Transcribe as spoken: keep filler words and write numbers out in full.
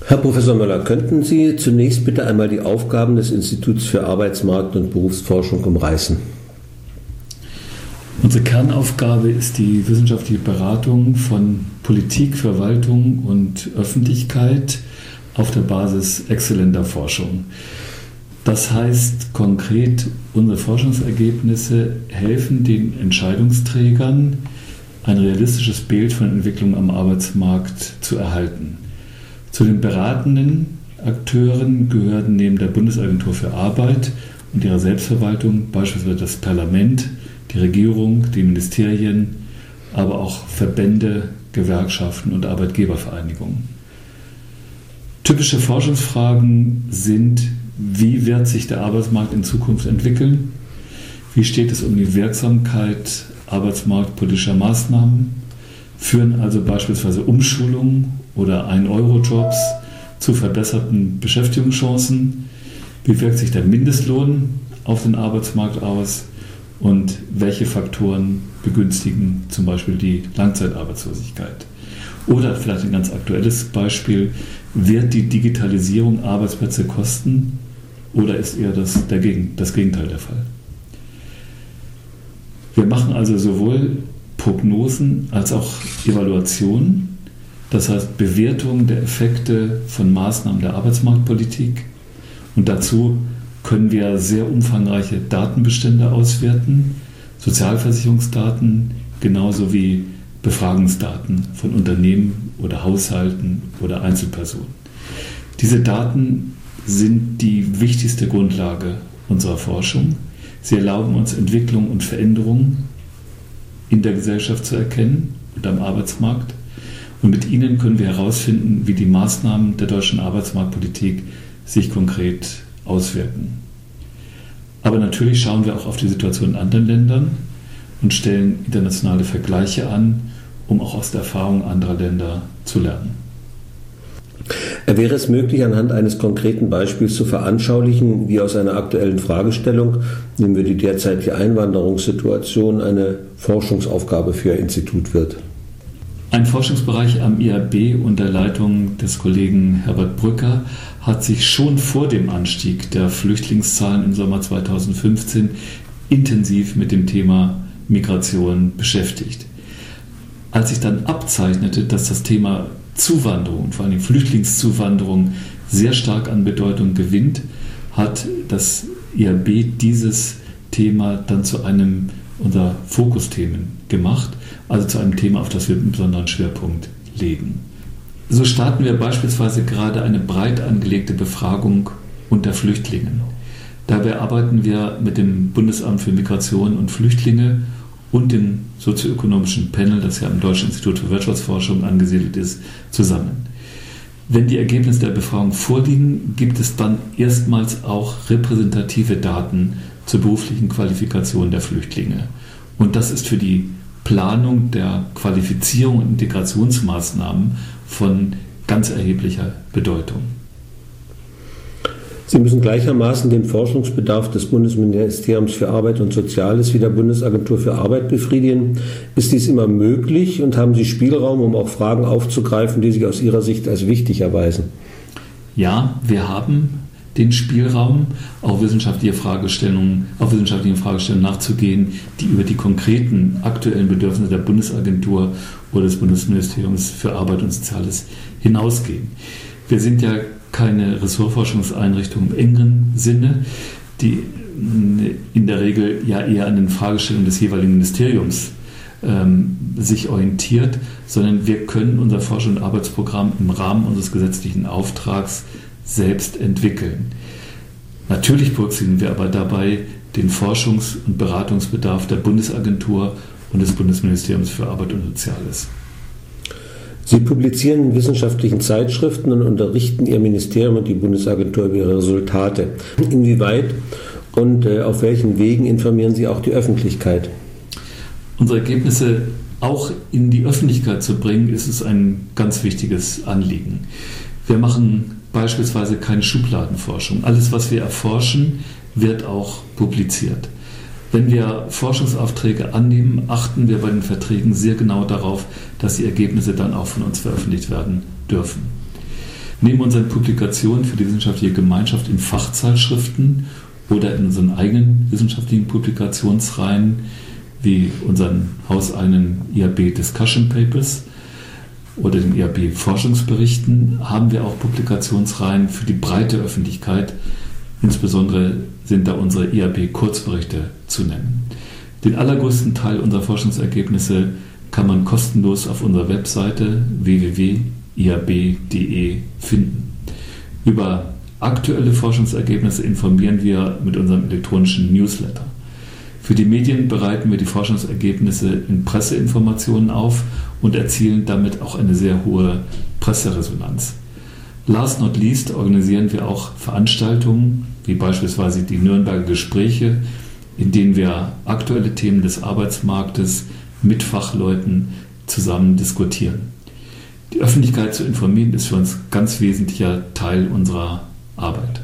Herr Professor Möller, könnten Sie zunächst bitte einmal die Aufgaben des Instituts für Arbeitsmarkt- und Berufsforschung umreißen? Unsere Kernaufgabe ist die wissenschaftliche Beratung von Politik, Verwaltung und Öffentlichkeit auf der Basis exzellenter Forschung. Das heißt konkret, unsere Forschungsergebnisse helfen den Entscheidungsträgern, ein realistisches Bild von Entwicklung am Arbeitsmarkt zu erhalten. Zu den beratenden Akteuren gehören neben der Bundesagentur für Arbeit und ihrer Selbstverwaltung beispielsweise das Parlament, die Regierung, die Ministerien, aber auch Verbände, Gewerkschaften und Arbeitgebervereinigungen. Typische Forschungsfragen sind: Wie wird sich der Arbeitsmarkt in Zukunft entwickeln? Wie steht es um die Wirksamkeit arbeitsmarktpolitischer Maßnahmen? Führen also beispielsweise Umschulungen oder ein-Euro-Jobs zu verbesserten Beschäftigungschancen? Wie wirkt sich der Mindestlohn auf den Arbeitsmarkt aus? Und welche Faktoren begünstigen zum Beispiel die Langzeitarbeitslosigkeit? Oder vielleicht ein ganz aktuelles Beispiel: Wird die Digitalisierung Arbeitsplätze kosten oder ist eher das, der Gegen, das Gegenteil der Fall? Wir machen also sowohl Prognosen als auch Evaluationen, das heißt Bewertung der Effekte von Maßnahmen der Arbeitsmarktpolitik, und dazu können wir sehr umfangreiche Datenbestände auswerten, Sozialversicherungsdaten genauso wie Befragungsdaten von Unternehmen oder Haushalten oder Einzelpersonen. Diese Daten sind die wichtigste Grundlage unserer Forschung. Sie erlauben uns, Entwicklung und Veränderungen in der Gesellschaft zu erkennen und am Arbeitsmarkt. Und mit ihnen können wir herausfinden, wie die Maßnahmen der deutschen Arbeitsmarktpolitik sich konkret auswirken. Aber natürlich schauen wir auch auf die Situation in anderen Ländern und stellen internationale Vergleiche an, um auch aus der Erfahrung anderer Länder zu lernen. Wäre es möglich, anhand eines konkreten Beispiels zu veranschaulichen, wie aus einer aktuellen Fragestellung, nehmen wir die derzeitige Einwanderungssituation, eine Forschungsaufgabe für Ihr Institut wird? Ein Forschungsbereich am I A B unter Leitung des Kollegen Herbert Brücker hat sich schon vor dem Anstieg der Flüchtlingszahlen im Sommer zweitausendfünfzehn intensiv mit dem Thema Migration beschäftigt. Als sich dann abzeichnete, dass das Thema Zuwanderung, vor allem Flüchtlingszuwanderung, sehr stark an Bedeutung gewinnt, hat das I A B dieses Thema dann zu einem unserer Fokusthemen gemacht, also zu einem Thema, auf das wir einen besonderen Schwerpunkt legen. So starten wir beispielsweise gerade eine breit angelegte Befragung unter Flüchtlingen. Dabei arbeiten wir mit dem Bundesamt für Migration und Flüchtlinge und dem sozioökonomischen Panel, das ja am Deutschen Institut für Wirtschaftsforschung angesiedelt ist, zusammen. Wenn die Ergebnisse der Befragung vorliegen, gibt es dann erstmals auch repräsentative Daten zur beruflichen Qualifikation der Flüchtlinge. Und das ist für die Planung der Qualifizierung und Integrationsmaßnahmen von ganz erheblicher Bedeutung. Sie müssen gleichermaßen den Forschungsbedarf des Bundesministeriums für Arbeit und Soziales wie der Bundesagentur für Arbeit befriedigen. Ist dies immer möglich und haben Sie Spielraum, um auch Fragen aufzugreifen, die sich aus Ihrer Sicht als wichtig erweisen? Ja, wir haben den Spielraum, auch wissenschaftliche Fragestellungen, auf wissenschaftlichen Fragestellungen nachzugehen, die über die konkreten aktuellen Bedürfnisse der Bundesagentur oder des Bundesministeriums für Arbeit und Soziales hinausgehen. Wir sind ja keine Ressortforschungseinrichtung im engeren Sinne, die in der Regel ja eher an den Fragestellungen des jeweiligen Ministeriums ähm, sich orientiert, sondern wir können unser Forschungs- und Arbeitsprogramm im Rahmen unseres gesetzlichen Auftrags selbst entwickeln. Natürlich berücksichtigen wir aber dabei den Forschungs- und Beratungsbedarf der Bundesagentur und des Bundesministeriums für Arbeit und Soziales. Sie publizieren in wissenschaftlichen Zeitschriften und unterrichten Ihr Ministerium und die Bundesagentur über Ihre Resultate. Inwieweit und äh, auf welchen Wegen informieren Sie auch die Öffentlichkeit? Unsere Ergebnisse auch in die Öffentlichkeit zu bringen, ist es ein ganz wichtiges Anliegen. Wir machen beispielsweise keine Schubladenforschung. Alles, was wir erforschen, wird auch publiziert. Wenn wir Forschungsaufträge annehmen, achten wir bei den Verträgen sehr genau darauf, dass die Ergebnisse dann auch von uns veröffentlicht werden dürfen. Neben unseren Publikationen für die wissenschaftliche Gemeinschaft in Fachzeitschriften oder in unseren eigenen wissenschaftlichen Publikationsreihen, wie unseren hauseigenen I A B Discussion Papers oder den I A B Forschungsberichten, haben wir auch Publikationsreihen für die breite Öffentlichkeit. Insbesondere sind da unsere I A B Kurzberichte zu nennen. Den allergrößten Teil unserer Forschungsergebnisse kann man kostenlos auf unserer Webseite w w w punkt i a b punkt d e finden. Über aktuelle Forschungsergebnisse informieren wir mit unserem elektronischen Newsletter. Für die Medien bereiten wir die Forschungsergebnisse in Presseinformationen auf und erzielen damit auch eine sehr hohe Presseresonanz. Last not least organisieren wir auch Veranstaltungen, wie beispielsweise die Nürnberger Gespräche, in denen wir aktuelle Themen des Arbeitsmarktes mit Fachleuten zusammen diskutieren. Die Öffentlichkeit zu informieren ist für uns ein ganz wesentlicher Teil unserer Arbeit.